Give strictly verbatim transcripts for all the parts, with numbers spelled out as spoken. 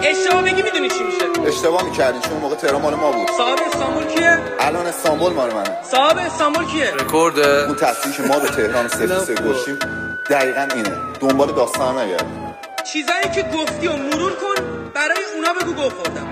اشتباه بگی میدونی چی میشه؟ اشتباه میکردین چون موقع تهران مال ما بود. صاحب استانبول کیه؟ الان استانبول مال منه. صاحب استانبول کیه؟ رکورده. اون تصویری که ما به تهران سفت سفت گوشیم دقیقاً اینه. دنبال داستان نگرد. چیزایی که گفتی و مرور کن برای اونا بگو گو خوردم.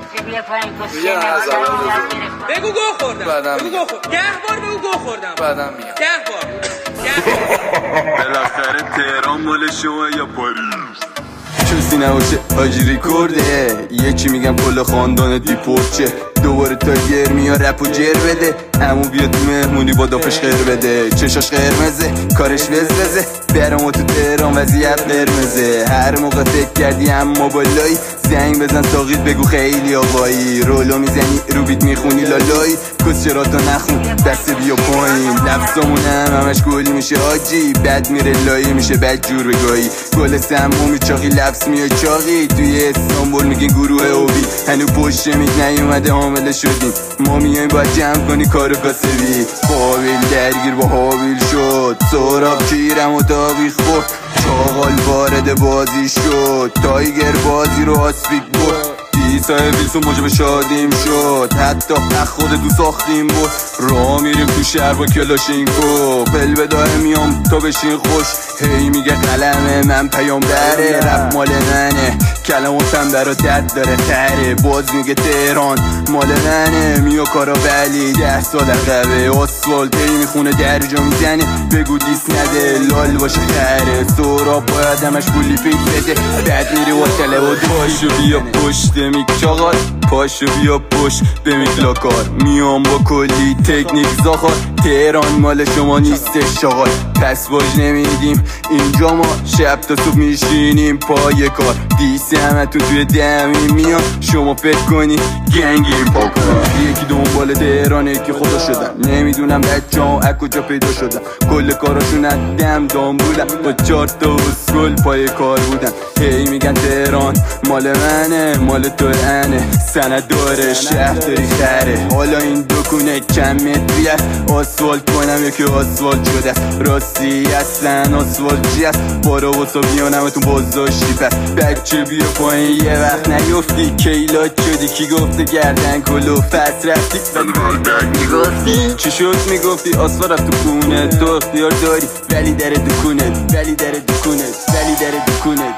بگو گو خوردم. بگو گو خوردم. ده بار بگو گو خوردم. بعدم میام. ده بار. ده بار. بالاخره تهران مال شما یا پاریس؟ چوسی نباشه آجی ریکورده. یکی میگم کل خاندان دیپورچه. دوباره تایر میاد رپ و جر بده. عمو بیاد تو مهمونی با دافش خیر بده. چشاش قرمزه کارش وزوزه. برامو تو تهران وضعیت قرمزه. هر موقع فکر کردی اما بالایی زنگ بزن ساقید بگو خیلی آقایی. رولو میزنی رو بیت میخونی لالایی. کس چرا تا نخون دست بیا پایین. لفظامونم همش گلی میشه آجی. بد میره لایی میشه بد جور بگایی. گل سمومی چاقی لفظ میاد چاقی. توی استانبول میگین گروه اوبی. هنو پشت میگ نیومده حامله شدیم. ما میایم باید جمع کنی کارو کاسبی. قابل درگیر با حابیل شد. سراب کیرم و تابیخ خورد. چاقال وارد بازی شد. تایگر بازی رو آسفیک بود. دیسای ویلسون موجب شادیم شد. حتی خود دو ساختیم بود. راه میریم تو شهر با کلاشینکو. بل بداه میام تا بشین خوش. هی میگه قلمه من پیام بره. رپ مال منه کلماتم برا درد داره خره. باز میگه تهران مال منه. میو کارا ولی ده سال عقبه. آسفالت هی میخونه درجا میزنه. بگو دیس نده لال باشه خره. سوراب باید همش پولی فکر بده. بد میری و تله و پاشو بیا پشت میک چاقال. پاشو بیا پشت به میک لاکار. میام با کلی تکنیک زاخار. تهران مال شما نیسته شاغال. پس باج نمیدیم اینجا ما شب تا صبح میشینیم پای کار. دیسی همه تو توی دمی میان. شما فکر کنی گنگیم پاکار. یکی دنبال تهرانه که خدا شدن. نمیدونم بچه ها از کجا پیدا شدن. کل کاراشون از دم دام بودن. با چار تا اسکل پای کار بودن. هی میگن تهران مال منه مال تو انه. سند داره شهر داری خره. حالا این دکونه کم متریه. آسفالت کنم یکی آسفالت شده. راستی اصلا آسفالت چی هست. بارا و صبیانمتون بازداشتی پس. بچه بیا پایین یه وقت نیفتی. کیلات شدی کی گفته گردن کلو فست رفتی. ولی بردک میگفتی چی شد میگفتی آسفال رفت تو کونه. تو اختیار داری ولی در دکونت. ولی در دکونت ولی در دکونت.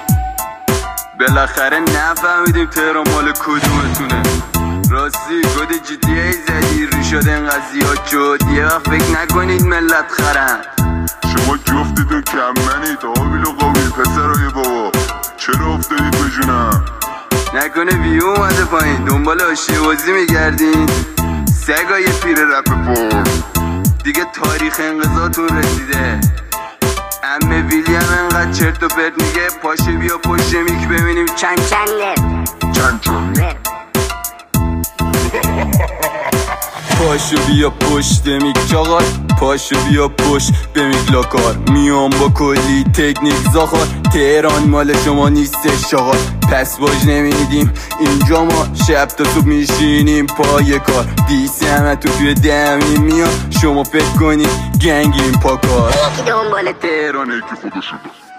بالاخره نفهمیدیم تهران مال کدومتونه. راستی کد جی تی ای زدی رو شد انقدر زیاد شد. یه وقت فکر نکنید ملت خرن. شما جفتتون کمنید آبیل و قابیل پسرای بابا. چرا افتادید به جونم؟ نکنه ویو اومده پایین دنبال آشیه بازی میگردین. سگای پیر رپ پر دیگه تاریخ انقضاتون رسیده. امه ویلی هم انقدر چرت و پرت میگه. پاشه بیا پشت میک ببینیم چند چنده چند چنده. پاشو بیا پشت میک چاقال. پاشو بیا پشت به میک لاکار. میام با کلی تکنیک زاخار. تهران مال شما نیسته شاغال. پس باج نمیدیم اینجا ما شب تا صبح میشینیم پای کار. دیسی همه تو توی دمی میان. شما فکر کنی گنگیم پاکار. تهرانه که خدا شده.